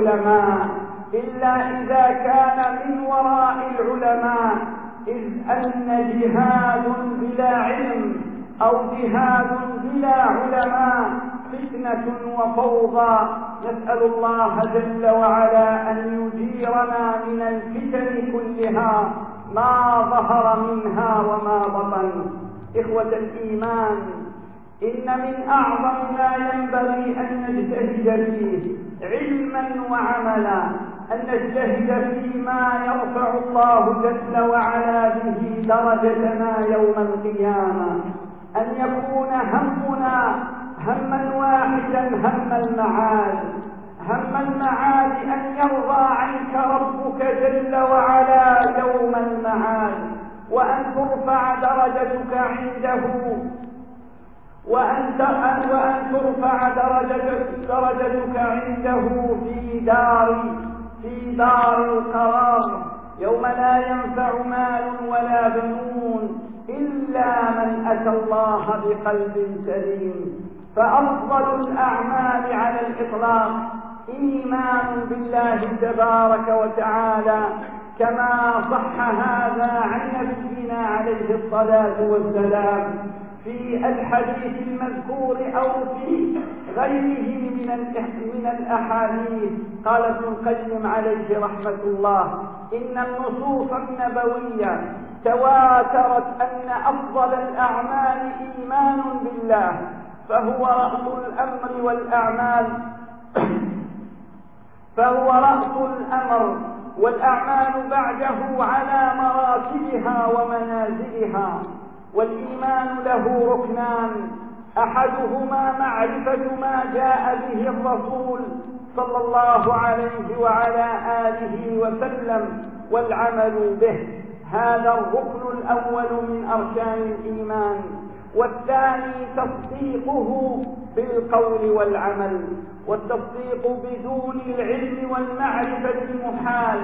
العلماء، إذ أن جهاد بلا علم أو جهاد بلا علماء فتنة وفوضى. نسأل الله جل وعلا أن يجيرنا من الفتن كلها ما ظهر منها وما بطن. إخوة الإيمان، إن من أعظم ما ينبغي أن نجتهد فيه علما وعملا أن نجتهد فيما يرفع الله جل وعلا به درجتنا يوم القيامة، أن يكون همنا هما واحدا، هم المعاد أن يرضى عنك ربك جل وعلا يوم المعاد، وأن ترفع درجتك عنده، وأن ترفع درجتك عنده في دار القرار يوم لا ينفع مال ولا بنون إلا من أتى الله بقلب سليم. فأفضل الأعمال على الإطلاق إيمان بالله تبارك وتعالى، كما صح هذا عن نبينا عليه الصلاة والسلام في الحديث المذكور أو في غيره من الأحاديث. قال ابن القيم عليه رحمة الله: إن النصوص النبوية تواترت أن أفضل الأعمال إيمان بالله، فهو رأس الأمر والأعمال بعده على مراتبها ومنازلها. والإيمان له ركنان: أحدهما معرفة ما جاء به الرسول صلى الله عليه وعلى آله وسلم والعمل به، هذا الركن الأول من أركان الإيمان. والثاني تصديقه بالقول والعمل، والتصديق بدون العلم والمعرفة محال،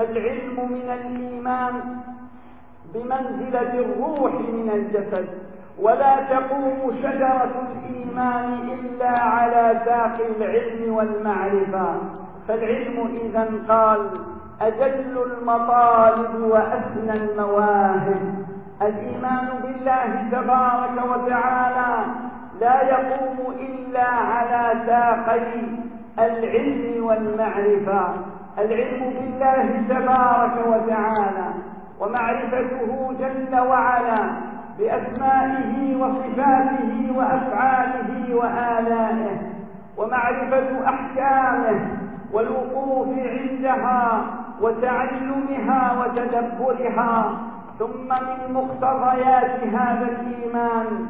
فالعلم من الإيمان بمنزلة الروح من الجسد، ولا تقوم شجرة الإيمان إلا على ساق العلم والمعرفة. فالعلم إذن قال أجل المطالب وأسنى المواهب. الإيمان بالله تبارك وتعالى لا يقوم إلا على ساقي العلم والمعرفة. العلم بالله تبارك وتعالى ومعرفته جل وعلا بأسمائه وصفاته وأفعاله وآلائه، ومعرفة أحكامه والوقوف عندها وتعلمها وتدبرها. ثم من مقتضيات هذا الإيمان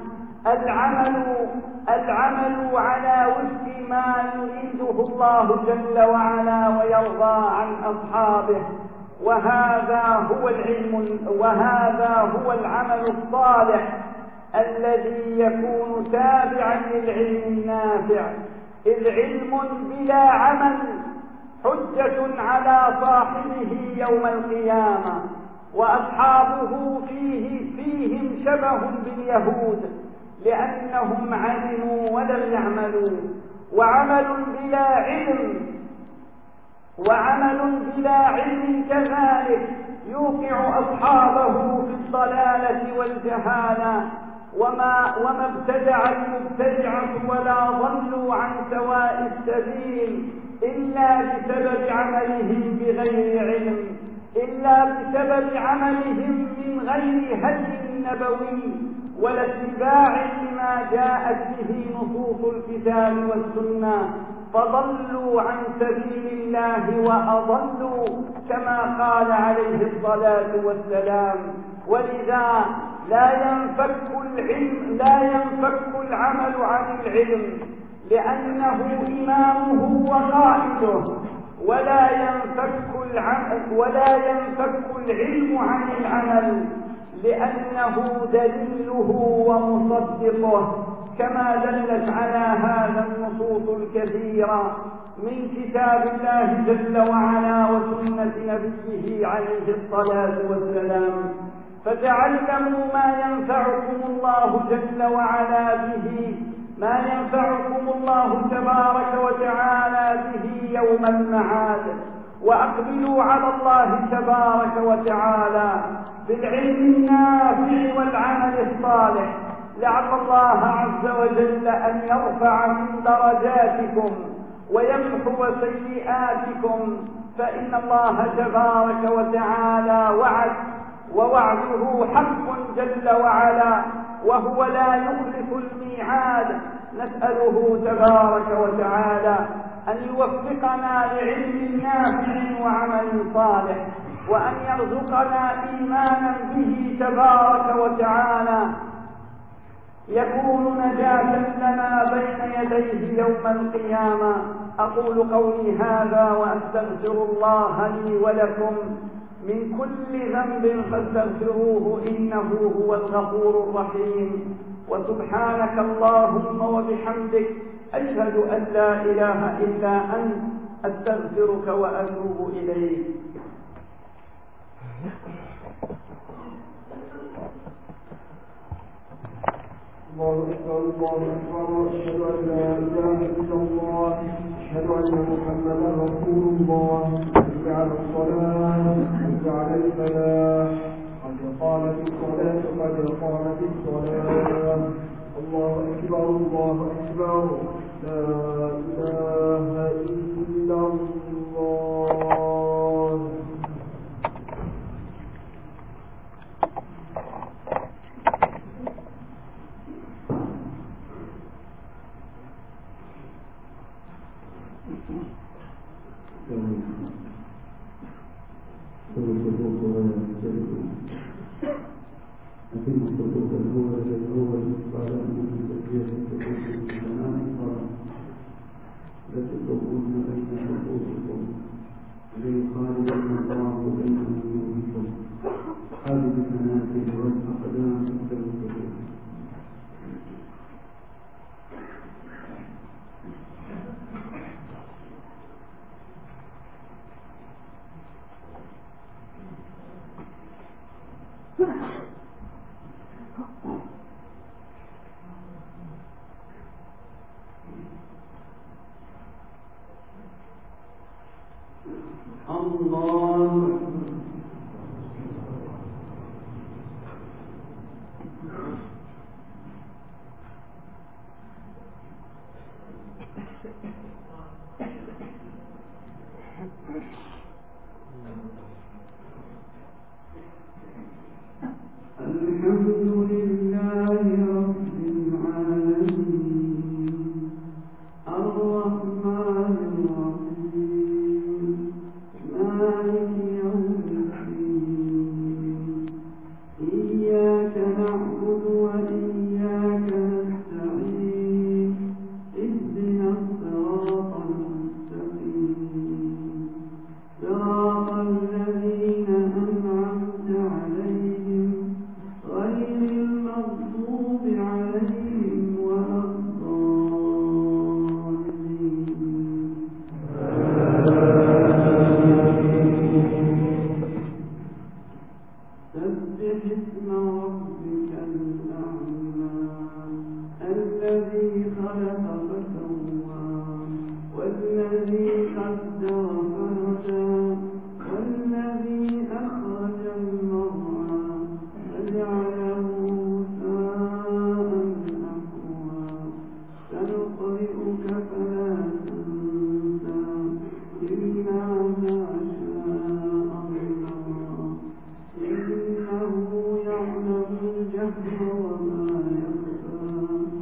العمل على وفق ما يريده الله جل وعلا ويرضى عن أصحابه، وهذا هو العمل الصالح الذي يكون تابعا للعلم النافع. إذ علم بلا عمل حجة على صاحبه يوم القيامة، وأصحابه فيهم شبه باليهود لأنهم علموا ولم يعملوا. وعمل بلا علم كذلك يوقع أصحابه في الضلالة والجهالة. وما ابتدع المبتدعة ولا ضلوا عن سواء السبيل إلا بسبب عملهم من غير هدي نبوي ولا اتباع لما جاءت به نصوص الكتاب والسنة، فضلوا عن سبيل الله وأضلوا كما قال عليه الصلاة والسلام. ولذا لا ينفك العمل عن العلم لأنه إمامه وقائده، ولا ينفك العلم عن العمل لأنه دليله ومصدقه، كما دلت على هذا النصوص الكثيرة من كتاب الله جل وعلا وسنة نبيه عليه الصلاة والسلام. فتعلموا ما ينفعكم الله جل وعلا به، ما ينفعكم الله تبارك وتعالى به يوم المعاد، وأقبلوا على الله تبارك وتعالى بالعلم النافع والعمل الصالح، لعل الله عز وجل أن يرفع من درجاتكم ويمحو سيئاتكم، فإن الله تبارك وتعالى وعد، ووعده حق جل وعلا، وهو لا يخلف الميعاد. نسأله تبارك وتعالى أن يوفقنا لعلم نافع وعمل صالح، وأن يرزقنا إيمانا به تبارك وتعالى يكون نجاة لنا بين يديه يوم القيامة. أقول قولي هذا وأستغفر الله لي ولكم من كل ذنب فاستغفروه إنه هو الغفور الرحيم. وسبحانك اللهم وبحمدك أشهد أن لا إله إلا أنت أستغفرك وأتوب إليك. الله أكبر الله أكبر، أشهد أن لا إله إلا الله، أشهد أن محمدا رسول الله. حي على الصلاة، حي على الفلاح، قد قامت الصلاة، قد قامت الصلاة. الله أكبر الله أكبر، لا إله إلا الله. سبح اسم ربك الأعلى الذي خلق فسوى والذي قدر فهدى والذي أخرج المرعى فجعله غثاء أحوى سنقرئك فلا تنسى إلا ما شاء الله إنه يعلم الجهر وما يخفى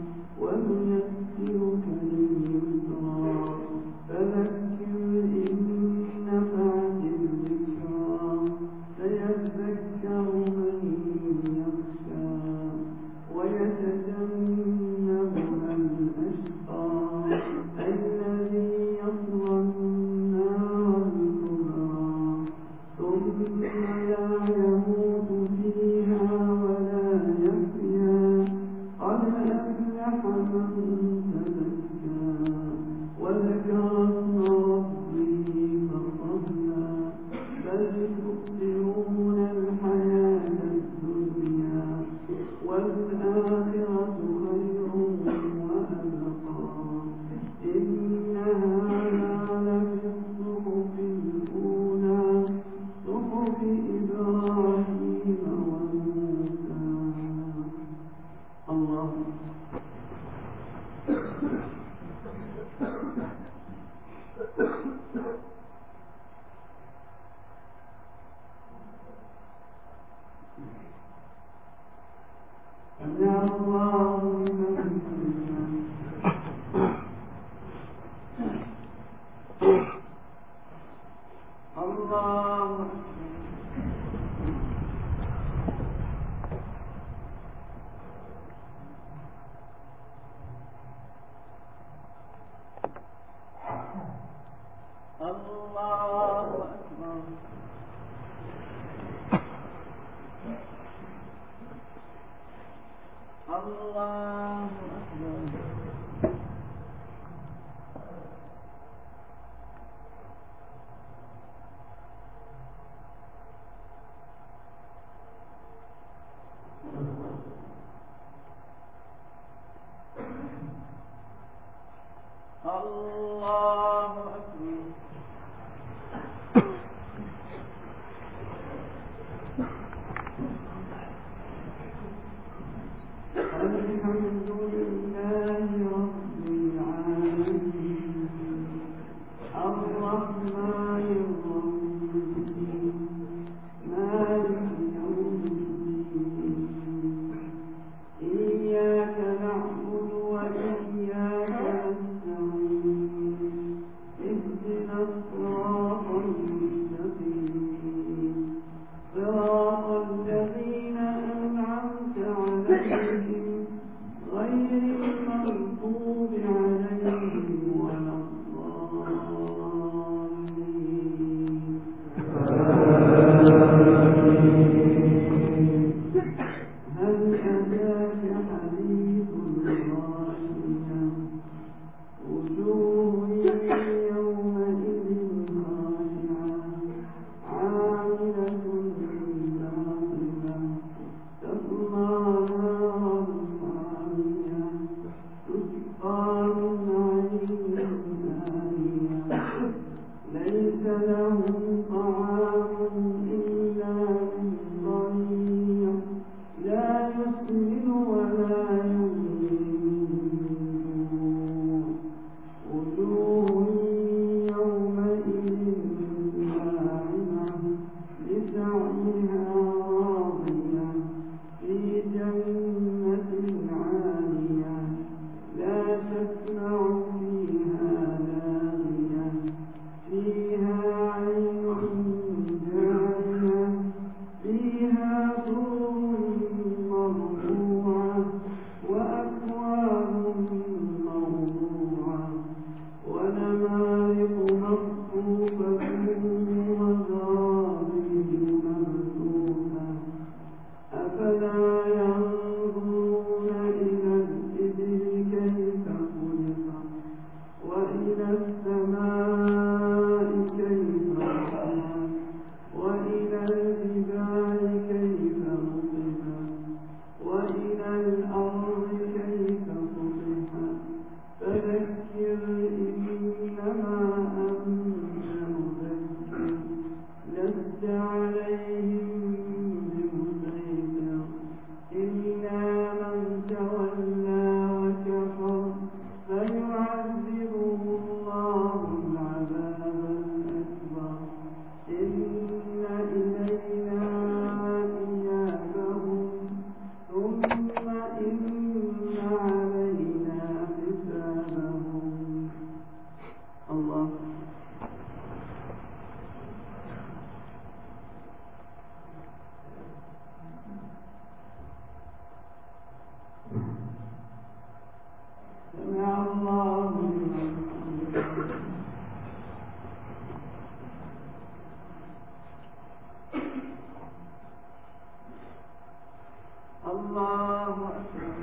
ونيسرك لليسرى فذكر إن نفعت الذكرى سيذكر من يخشى ويتجنبها الأشقى الذي يصلى النار الكبرى ثم لا يموت فيها ولا يحيا قد أفلح من تزكى وذكر اسم ربه فصلى بل تؤثرون الحياة الدنيا والآخرة خير وأبقى إن هذا لفي الصحف الأولى صحف إبراهيم وموسى. الله سمع الله لمن حمده. الله أكبر. عليهم بمسيطر إلا من تولى وكفر فيعذبه الله العذاب الأكبر إن إلينا إيابهم ثم إن علينا حسابهم. الله. سمع الله لمن حمده. الله أكبر.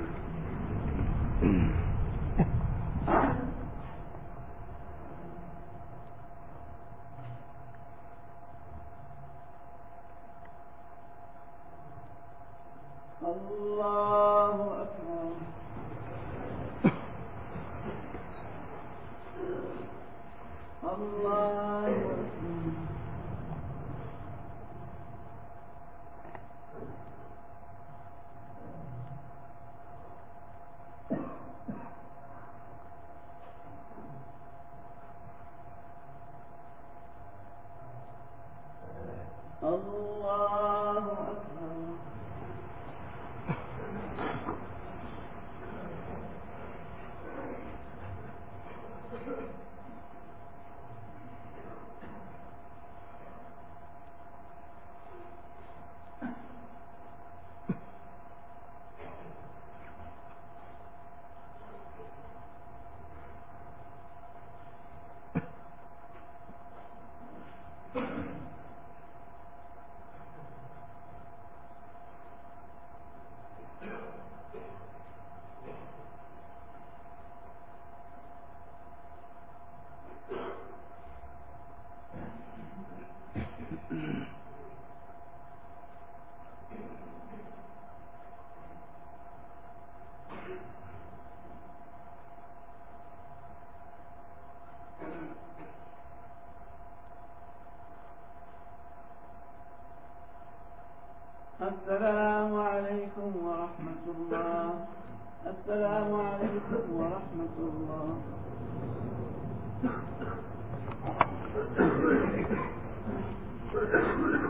الله أكبر. الله أكبر. الله أكبر. السلام عليكم ورحمة الله. السلام عليكم ورحمة الله.